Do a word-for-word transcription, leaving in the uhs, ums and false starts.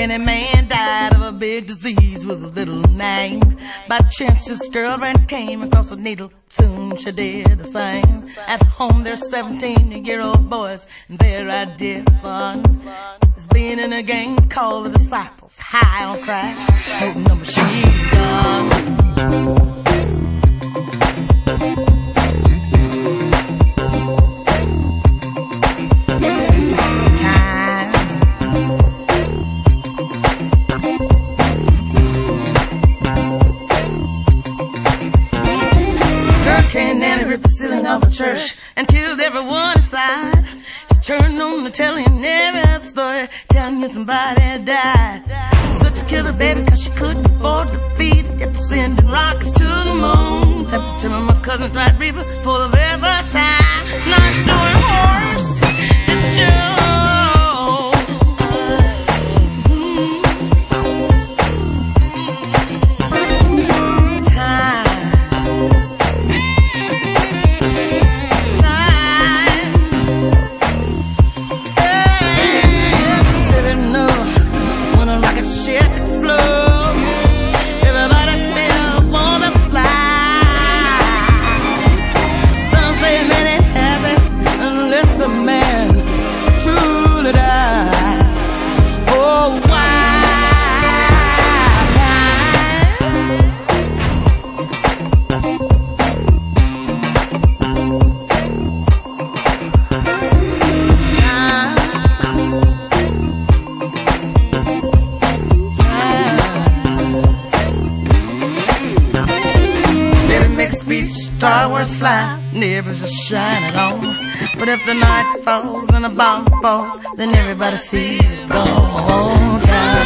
Many man died of a big disease with a little name. By chance this girl ran came across a needle. Soon she did the same. At home there's seventeen-year-old boys, and their idea of fun is being in a gang called the Disciples. High on crack, toting a machine gun. Nanny ripped the ceiling off a church and killed everyone inside. She turned on the telly and every other story telling you somebody had died. Such a killer, baby, cause she couldn't afford to feed her. Kept sending rockets to the moon. Temperature of my cousin tried reaper for the very first time. Not doing horse, it's show. Star Wars fly, neighbors are shining on. But if the night falls and the bomb falls, then everybody sees the whole time.